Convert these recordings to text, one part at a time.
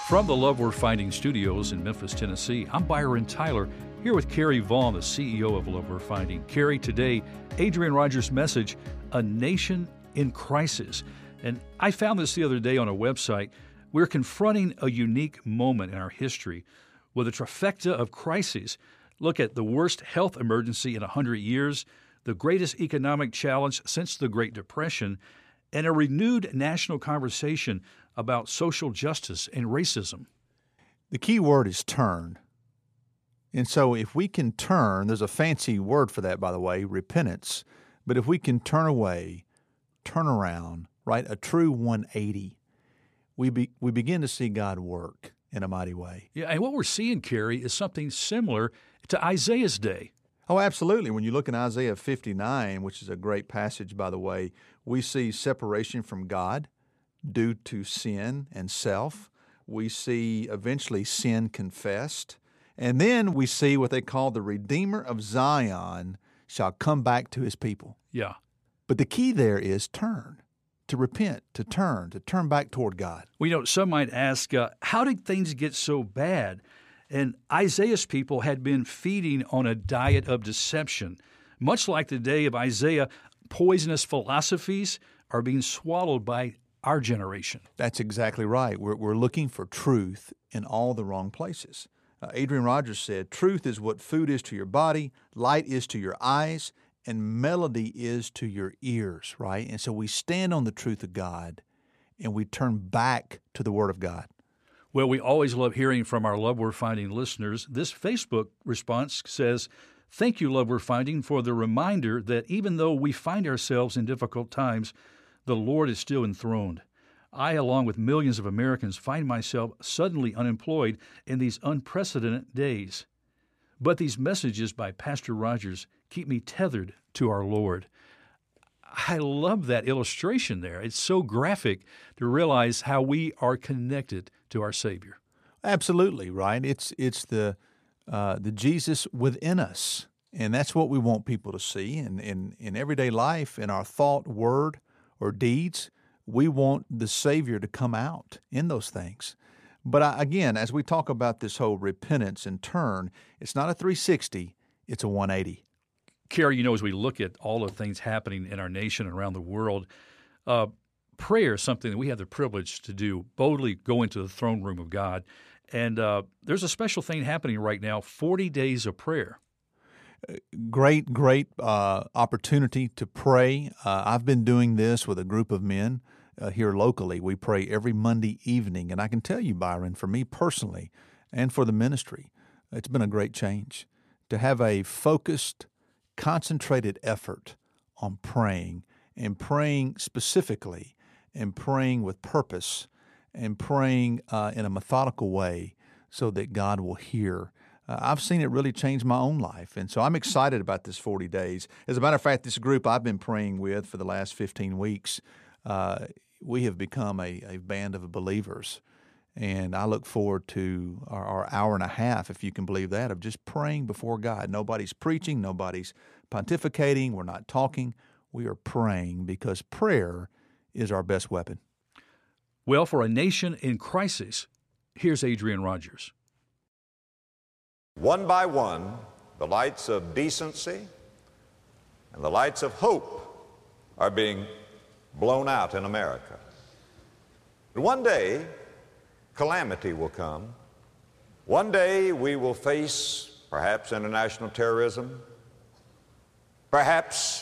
From the Love We're Finding studios in Memphis, Tennessee, I'm Byron Tyler, here with Carrie Vaughn, the CEO of Love We're Finding. Carrie, today, Adrian Rogers' message, A Nation in Crisis. And I found this the other day on a website. We're confronting a unique moment in our history with a trifecta of crises. Look at the worst health emergency in 100 years, the greatest economic challenge since the Great Depression, and a renewed national conversation about social justice and racism. The key word is turn. And so if we can turn, there's a fancy word for that, by the way, repentance. But if we can turn away, turn around, right, a true 180, we begin to see God work in a mighty way. Yeah, and what we're seeing, Carrie, is something similar to Isaiah's day. Oh, absolutely. When you look in Isaiah 59, which is a great passage, by the way, we see separation from God due to sin and self. We see eventually sin confessed. And then we see what they call the Redeemer of Zion shall come back to his people. Yeah. But the key there is turn, to repent, to turn back toward God. Well, some might ask, how did things get so bad? And Isaiah's people had been feeding on a diet of deception. Much like the day of Isaiah, poisonous philosophies are being swallowed by our generation. That's exactly right. We're looking for truth in all the wrong places. Adrian Rogers said, truth is what food is to your body, light is to your eyes, and melody is to your ears, right? And so we stand on the truth of God, and we turn back to the Word of God. Well, we always love hearing from our Love We're Finding listeners. This Facebook response says, "Thank you, Love We're Finding, for the reminder that even though we find ourselves in difficult times, the Lord is still enthroned. I, along with millions of Americans, find myself suddenly unemployed in these unprecedented days. But these messages by Pastor Rogers keep me tethered to our Lord." I love that illustration there. It's so graphic to realize how we are connected to our Savior. Absolutely, right? It's the Jesus within us, and that's what we want people to see. And in everyday life, in our thought, word, or deeds, we want the Savior to come out in those things. But again, as we talk about this whole repentance and turn, it's not a 360, it's a 180. Carrie, as we look at all the things happening in our nation and around the world, prayer is something that we have the privilege to do, boldly go into the throne room of God. And there's a special thing happening right now, 40 days of prayer. Great opportunity to pray. I've been doing this with a group of men here locally. We pray every Monday evening. And I can tell you, Byron, for me personally and for the ministry, it's been a great change to have a focused, concentrated effort on praying, and praying specifically, and praying with purpose, and praying in a methodical way so that God will hear. I've seen it really change my own life, and so I'm excited about this 40 days. As a matter of fact, this group I've been praying with for the last 15 weeks, we have become a band of believers, and I look forward to our hour and a half, if you can believe that, of just praying before God. Nobody's preaching, nobody's pontificating, we're not talking. We are praying because prayer is our best weapon. Well, for a nation in crisis, here's Adrian Rogers. One by one, the lights of decency and the lights of hope are being blown out in America. But one day, calamity will come. One day we will face perhaps international terrorism, perhaps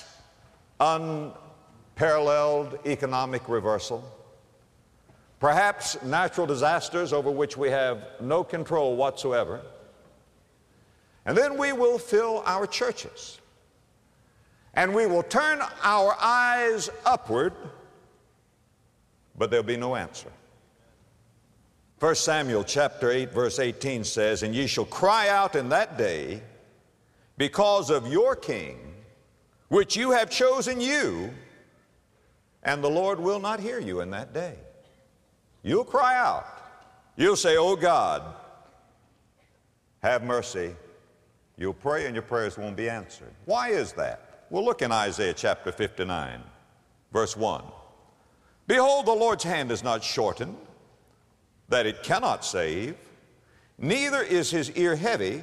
unparalleled economic reversal, perhaps natural disasters over which we have no control whatsoever. And then we will fill our churches, and we will turn our eyes upward, but there'll be no answer. 1 Samuel chapter 8, verse 18 says, "And ye shall cry out in that day because of your king, which you have chosen you, and the Lord will not hear you in that day." You'll cry out. You'll say, "Oh God, have mercy." You'll pray and your prayers won't be answered. Why is that? Well, look in Isaiah chapter 59, verse 1. "Behold, the Lord's hand is not shortened, that it cannot save, neither is his ear heavy,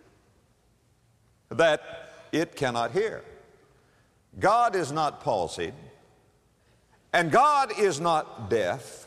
that it cannot hear. God is not palsied, and God is not deaf,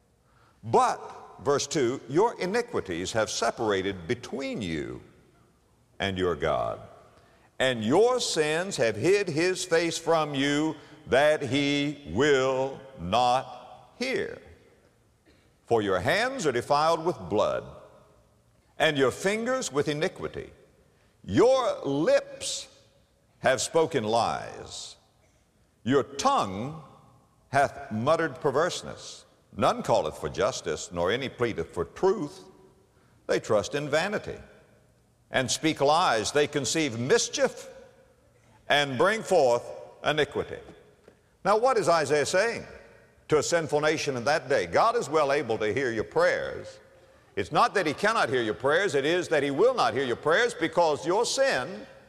but, verse 2, your iniquities have separated between you and your God, and your sins have hid his face from you, that he will not hear. For your hands are defiled with blood, and your fingers with iniquity. Your lips have spoken lies. Your tongue hath muttered perverseness. None calleth for justice, nor any pleadeth for truth. They trust in vanity, and speak lies. They conceive mischief, and bring forth iniquity. Now, what is Isaiah saying to a sinful nation in that day? God is well able to hear your prayers. It's not that he cannot hear your prayers, it is that he will not hear your prayers, because your sin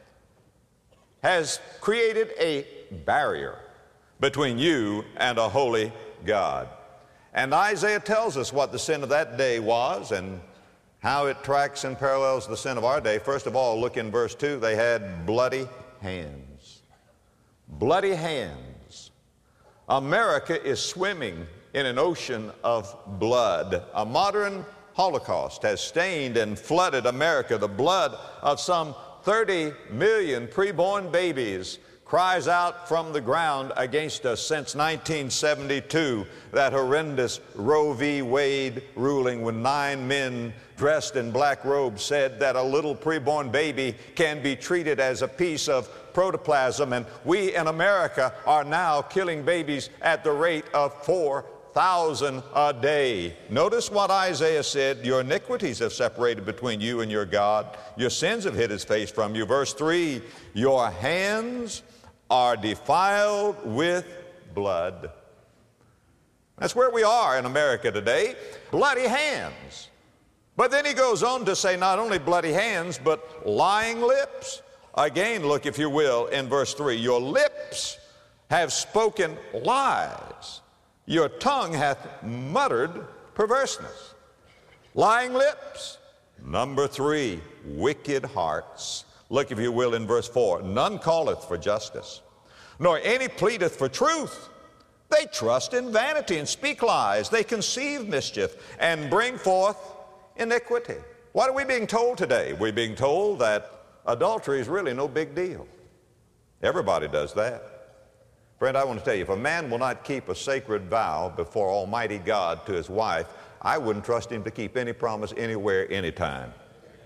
has created a barrier between you and a holy God. And Isaiah tells us what the sin of that day was and how it tracks and parallels the sin of our day. First of all, look in verse 2. They had bloody hands. Bloody hands. America is swimming in an ocean of blood. A modern Holocaust has stained and flooded America. The blood of some 30 million preborn babies cries out from the ground against us since 1972, that horrendous Roe v. Wade ruling, when 9 men dressed in black robes said that a little preborn baby can be treated as a piece of protoplasm, and we in America are now killing babies at the rate of 4,000 a day. Notice what Isaiah said: your iniquities have separated between you and your God. Your sins have hid his face from you. Verse 3, your hands are defiled with blood. That's where we are in America today, bloody hands. But then he goes on to say not only bloody hands, but lying lips. Again, look, if you will, in verse 3, your lips have spoken lies. Your tongue hath muttered perverseness. Lying lips. Number 3, wicked hearts. Look, if you will, in verse 4, none calleth for justice, nor any pleadeth for truth. They trust in vanity and speak lies. They conceive mischief and bring forth iniquity. What are we being told today? We're being told that adultery is really no big deal. Everybody does that. Friend, I want to tell you, if a man will not keep a sacred vow before Almighty God to his wife, I wouldn't trust him to keep any promise anywhere, anytime.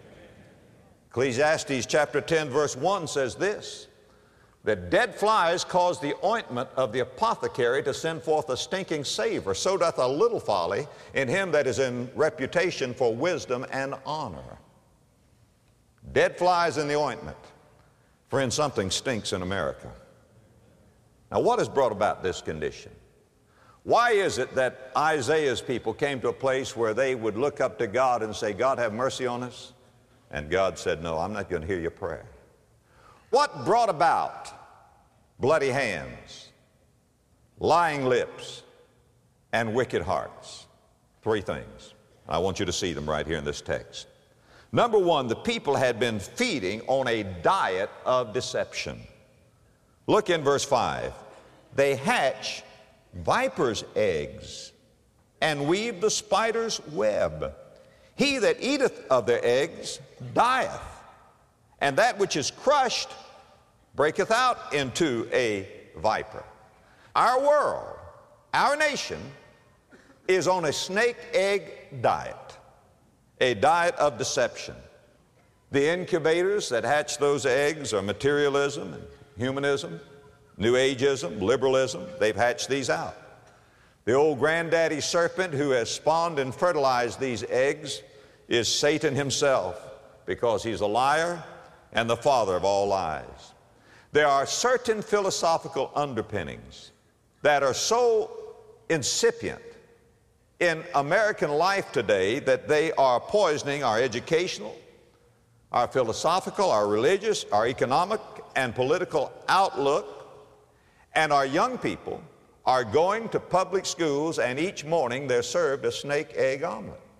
Ecclesiastes chapter 10 verse 1 says this, that dead flies cause the ointment of the apothecary to send forth a stinking savor. So doth a little folly in him that is in reputation for wisdom and honor. Dead flies in the ointment. Friend, something stinks in America. Now, what has brought about this condition? Why is it that Isaiah's people came to a place where they would look up to God and say, God, have mercy on us? And God said, no, I'm not going to hear your prayer. What brought about bloody hands, lying lips, and wicked hearts? 3 things. I want you to see them right here in this text. Number 1, the people had been feeding on a diet of deception. Look in verse 5. They hatch vipers' eggs and weave the spider's web. He that eateth of their eggs dieth, and that which is crushed breaketh out into a viper. Our world, our nation, is on a snake egg diet, a diet of deception. The incubators that hatch those eggs are materialism and humanism, New Ageism, liberalism. They've hatched these out. The old granddaddy serpent who has spawned and fertilized these eggs is Satan himself, because he's a liar and the father of all lies. There are certain philosophical underpinnings that are so incipient in American life today that they are poisoning our educational, our philosophical, our religious, our economic and political outlook. And our young people are going to public schools, and each morning they're served a snake egg omelet.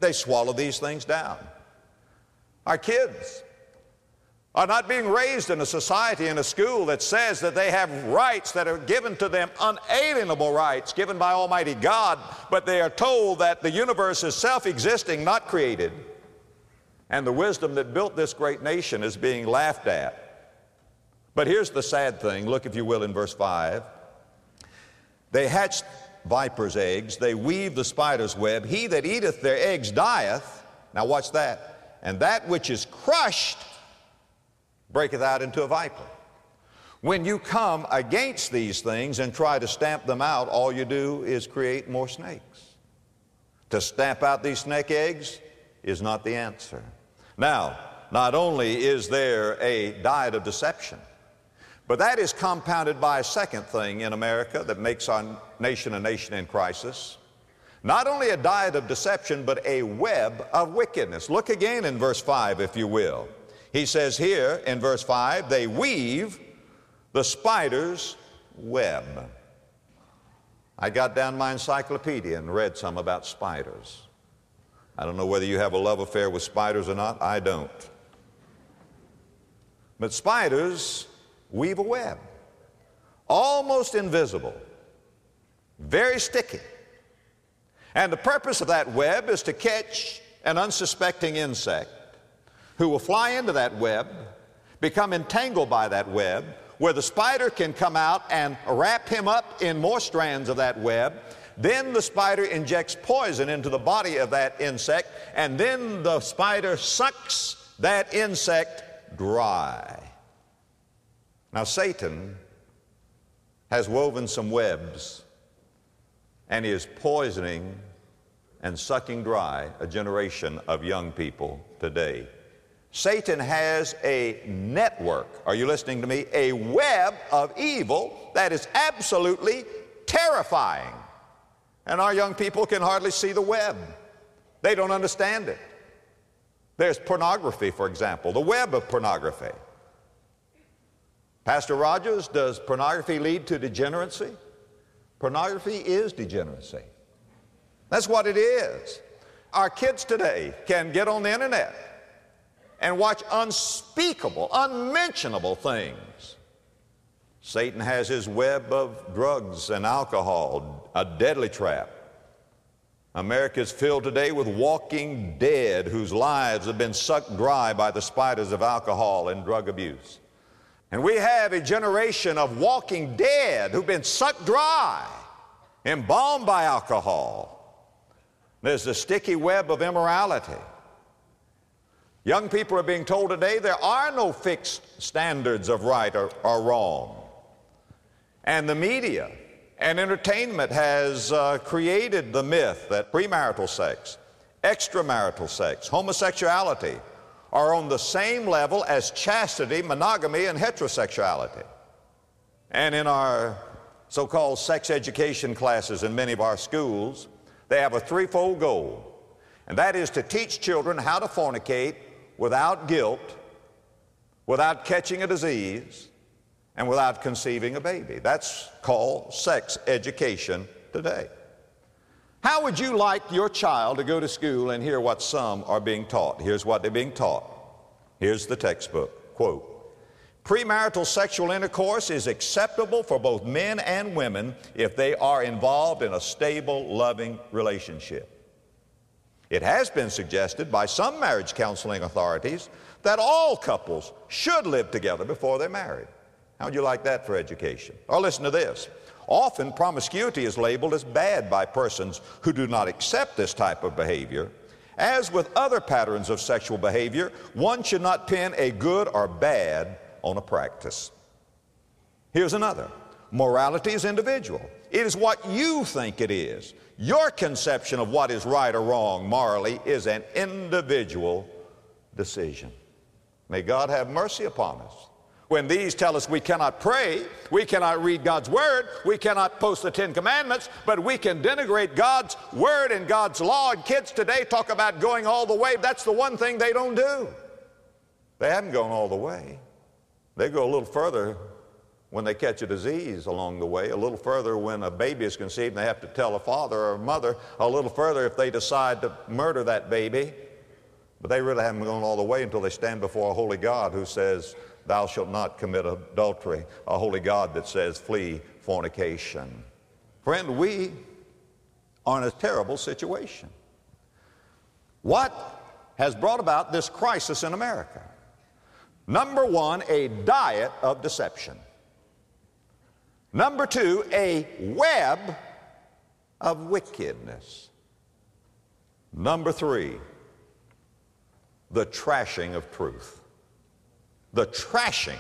They swallow these things down. Our kids are not being raised in a society, in a school that says that they have rights that are given to them, unalienable rights given by Almighty God, but they are told that the universe is self-existing, not created, and the wisdom that built this great nation is being laughed at. But here's the sad thing. Look, if you will, in verse 5. They hatch viper's eggs, they weave the spider's web. He that eateth their eggs dieth. Now watch that. And that which is crushed breaketh out into a viper. When you come against these things and try to stamp them out, all you do is create more snakes. To stamp out these snake eggs is not the answer. Now, not only is there a diet of deception, but that is compounded by a second thing in America that makes our nation a nation in crisis. Not only a diet of deception, but a web of wickedness. Look again in verse 5, if you will. He says here in verse 5, they weave the spider's web. I got down my encyclopedia and read some about spiders. I don't know whether you have a love affair with spiders or not. I don't. But spiders weave a web, almost invisible, very sticky. And the purpose of that web is to catch an unsuspecting insect who will fly into that web, become entangled by that web, where the spider can come out and wrap him up in more strands of that web. Then the spider injects poison into the body of that insect, and then the spider sucks that insect dry. Now, Satan has woven some webs, and he is poisoning and sucking dry a generation of young people today. Satan has a network, are you listening to me? A web of evil that is absolutely terrifying. And our young people can hardly see the web. They don't understand it. There's pornography, for example, the web of pornography. Pastor Rogers, does pornography lead to degeneracy? Pornography is degeneracy. That's what it is. Our kids today can get on the internet and watch unspeakable, unmentionable things. Satan has his web of drugs and alcohol, a deadly trap. America is filled today with walking dead whose lives have been sucked dry by the spiders of alcohol and drug abuse. And we have a generation of walking dead who've been sucked dry, embalmed by alcohol. There's the sticky web of immorality. Young people are being told today there are no fixed standards of right or wrong. And the media and entertainment has created the myth that premarital sex, extramarital sex, homosexuality are on the same level as chastity, monogamy, and heterosexuality. And in our so-called sex education classes in many of our schools, they have a threefold goal, and that is to teach children how to fornicate without guilt, without catching a disease, and without conceiving a baby. That's called sex education today. How would you like your child to go to school and hear what some are being taught? Here's what they're being taught. Here's the textbook, quote, premarital sexual intercourse is acceptable for both men and women if they are involved in a stable, loving relationship. It has been suggested by some marriage counseling authorities that all couples should live together before they're married. How would you like that for education? Or listen to this. Often promiscuity is labeled as bad by persons who do not accept this type of behavior. As with other patterns of sexual behavior, one should not pin a good or bad on a practice. Here's another. Morality is individual. It is what you think it is. Your conception of what is right or wrong morally is an individual decision. May God have mercy upon us. When these tell us we cannot pray, we cannot read God's Word, we cannot post the Ten Commandments, but we can denigrate God's Word and God's law. And kids today talk about going all the way. That's the one thing they don't do. They haven't gone all the way. They go a little further when they catch a disease along the way, a little further when a baby is conceived and they have to tell a father or a mother, a little further if they decide to murder that baby. But they really haven't gone all the way until they stand before a holy God who says, thou shalt not commit adultery, a holy God that says, flee fornication. Friend, we are in a terrible situation. What has brought about this crisis in America? Number one, a diet of deception. Number two, a web of wickedness. Number three, the trashing of truth. The trashing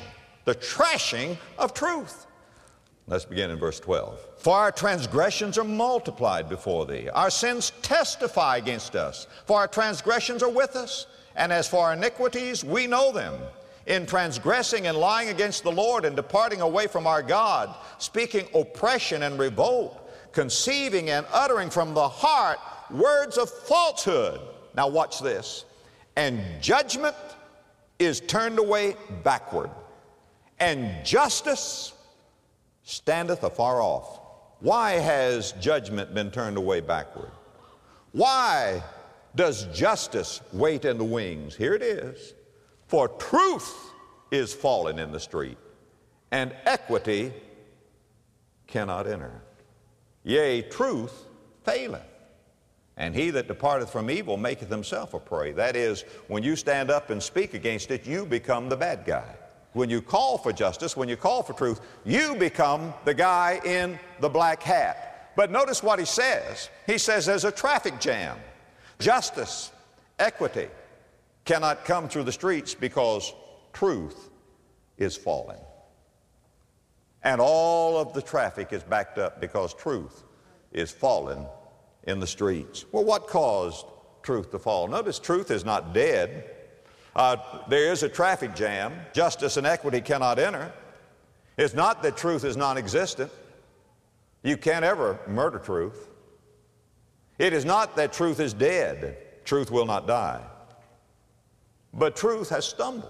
of truth. Let's begin in verse 12. For our transgressions are multiplied before thee. Our sins testify against us. For our transgressions are with us. And as for our iniquities, we know them. In transgressing and lying against the Lord and departing away from our God, speaking oppression and revolt, conceiving and uttering from the heart words of falsehood. Now watch this. And judgment is turned away backward, and justice standeth afar off. Why has judgment been turned away backward? Why does justice wait in the wings? Here it is. For truth is fallen in the street, and equity cannot enter. Yea, truth faileth, and he that departeth from evil maketh himself a prey. That is, when you stand up and speak against it, you become the bad guy. When you call for justice, when you call for truth, you become the guy in the black hat. But notice what he says. He says there's a traffic jam. Justice, equity cannot come through the streets because truth is fallen. And all of the traffic is backed up because truth is fallen in the streets. Well, what caused truth to fall? Notice truth is not dead. There is a traffic jam. Justice and equity cannot enter. It's not that truth is non-existent. You can't ever murder truth. It is not that truth is dead. Truth will not die. But truth has stumbled.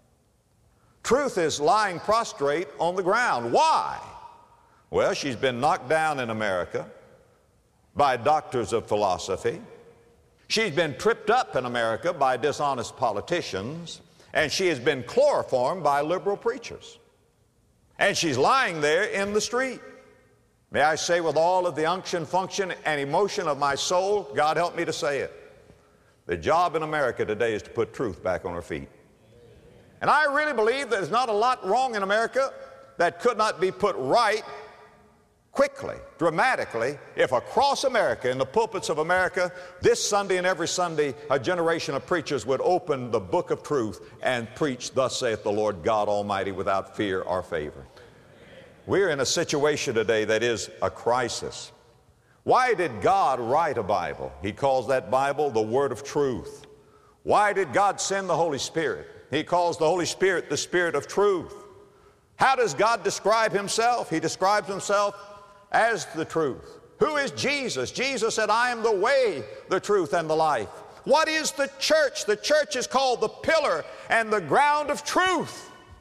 Truth is lying prostrate on the ground. Why? Well, she's been knocked down in America by doctors of philosophy. She's been tripped up in America by dishonest politicians, and she has been chloroformed by liberal preachers. And she's lying there in the street. May I say with all of the unction, function, and emotion of my soul, God help me to say it. The job in America today is to put truth back on her feet. And I really believe there's not a lot wrong in America that could not be put right quickly, dramatically, if across America, in the pulpits of America, this Sunday and every Sunday, a generation of preachers would open the book of truth and preach, thus saith the Lord God Almighty, without fear or favor. We're in a situation today that is a crisis. Why did God write a Bible? He calls that Bible the Word of Truth. Why did God send the Holy Spirit? He calls the Holy Spirit the Spirit of Truth. How does God describe Himself? He describes Himself as the truth. Who is Jesus? Jesus said, I am the way, the truth, and the life. What is the church? The church is called the pillar and the ground of truth.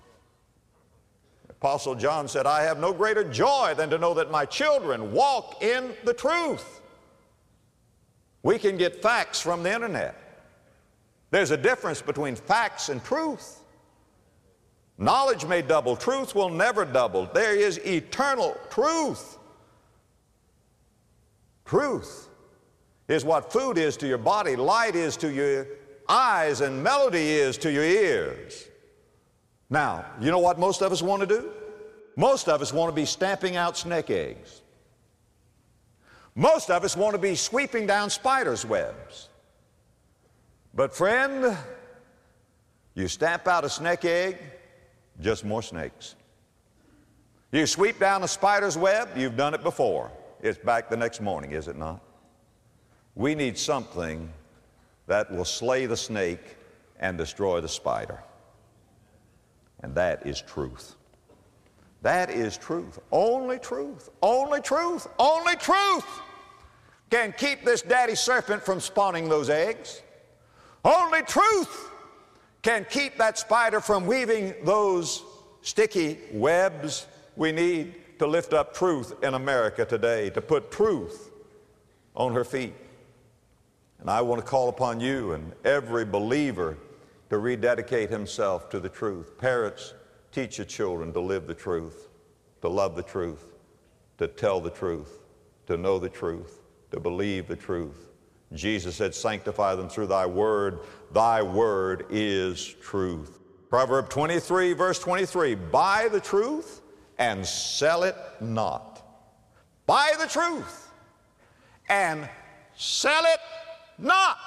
Apostle John said, I have no greater joy than to know that my children walk in the truth. We can get facts from the internet. There's a difference between facts and truth. Knowledge may double. Truth will never double. There is eternal truth. Truth is what food is to your body, light is to your eyes, and melody is to your ears. Now, you know what most of us want to do? Most of us want to be stamping out snake eggs. Most of us want to be sweeping down spiders' webs. But friend, you stamp out a snake egg, just more snakes. You sweep down a spider's web, you've done it before. It's back the next morning, is it not? We need something that will slay the snake and destroy the spider. And that is truth. That is truth. Only truth. Only truth. Only truth can keep this daddy serpent from spawning those eggs. Only truth can keep that spider from weaving those sticky webs We need to lift up truth in America today, to put truth on her feet. And I want to call upon you and every believer to rededicate himself to the truth. Parents, teach your children to live the truth, to love the truth, to tell the truth, to know the truth, to believe the truth. Jesus said, sanctify them through thy word. Thy word is truth. Proverb 23, verse 23, buy the truth and sell it not. Buy the truth and sell it not.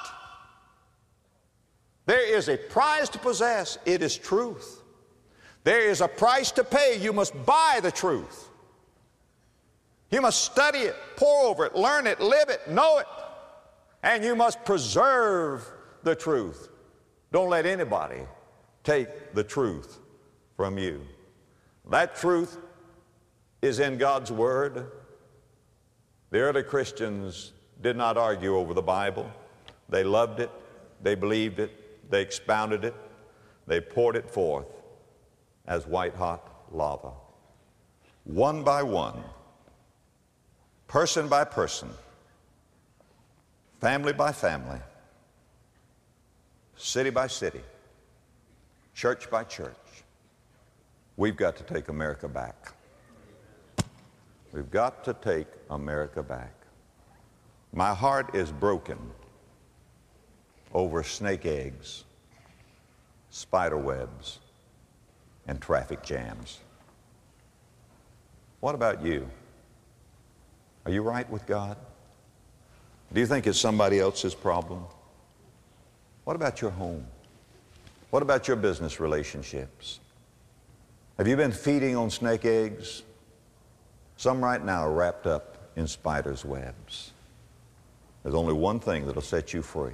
There is a prize to possess. It is truth. There is a price to pay. You must buy the truth. You must study it, pore over it, learn it, live it, know it. And you must preserve the truth. Don't let anybody take the truth from you. That truth is in God's Word. The early Christians did not argue over the Bible. They loved it, they believed it, they expounded it, they poured it forth as white-hot lava. One by one, person by person, family by family, city by city, church by church, we've got to take America back. We've got to take America back. My heart is broken over snake eggs, spider webs, and traffic jams. What about you? Are you right with God? Do you think it's somebody else's problem? What about your home? What about your business relationships? Have you been feeding on snake eggs? Some right now are wrapped up in spiders' webs. There's only one thing that'll set you free.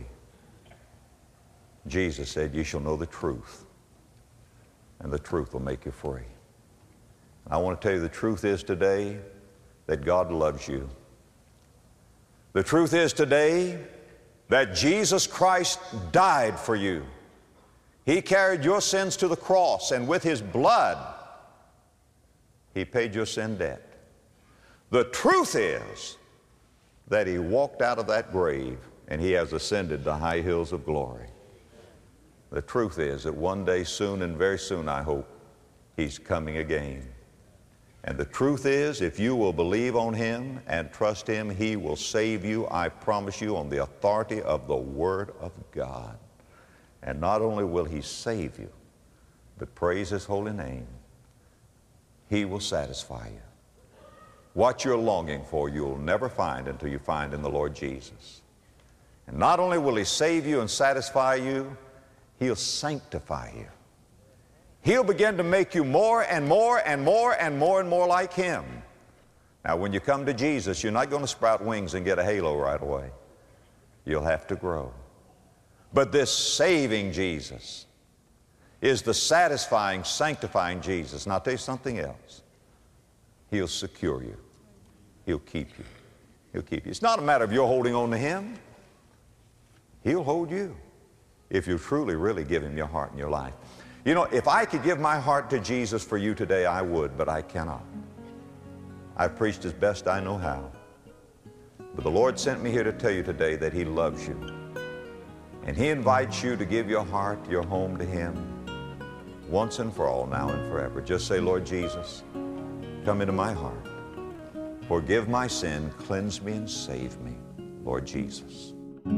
Jesus said, you shall know the truth, and the truth will make you free. I want to tell you the truth is today that God loves you. The truth is today that Jesus Christ died for you. He carried your sins to the cross, and with His blood, He paid your sin debt. The truth is that He walked out of that grave and He has ascended the high hills of glory. The truth is that one day soon, and very soon I hope, He's coming again. And the truth is, if you will believe on Him and trust Him, He will save you, I promise you, on the authority of the Word of God. And not only will He save you, but praise His holy name, He will satisfy you. What you're longing for, you'll never find until you find in the Lord Jesus. And not only will He save you and satisfy you, He'll sanctify you. He'll begin to make you more and more and more and more and more like Him. Now, when you come to Jesus, you're not going to sprout wings and get a halo right away. You'll have to grow. But this saving Jesus is the satisfying, sanctifying Jesus. And I'll tell you something else. He'll secure you. He'll keep you. He'll keep you. It's not a matter of your holding on to Him. He'll hold you if you truly, really give Him your heart and your life. You know, if I could give my heart to Jesus for you today, I would, but I cannot. I've preached as best I know how. But the Lord sent me here to tell you today that He loves you. And He invites you to give your heart, your home to Him once and for all, now and forever. Just say, Lord Jesus, come into my heart. Forgive my sin, cleanse me, and save me, Lord Jesus.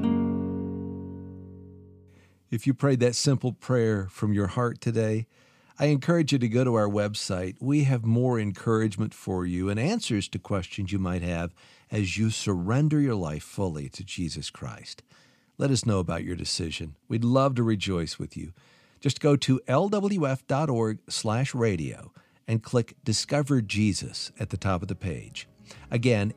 If you prayed that simple prayer from your heart today, I encourage you to go to our website. We have more encouragement for you and answers to questions you might have as you surrender your life fully to Jesus Christ. Let us know about your decision. We'd love to rejoice with you. Just go to lwf.org/radio and click Discover Jesus at the top of the page. Again,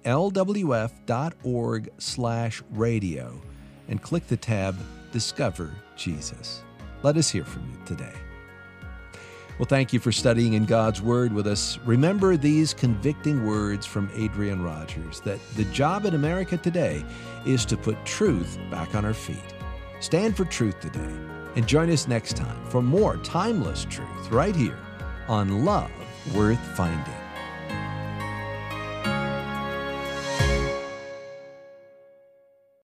lwf.org/radio and click the tab Discover Jesus. Let us hear from you today. Well, thank you for studying in God's Word with us. Remember these convicting words from Adrian Rogers, that the job in America today is to put truth back on our feet. Stand for truth today, and join us next time for more timeless truth right here on Love Worth Finding.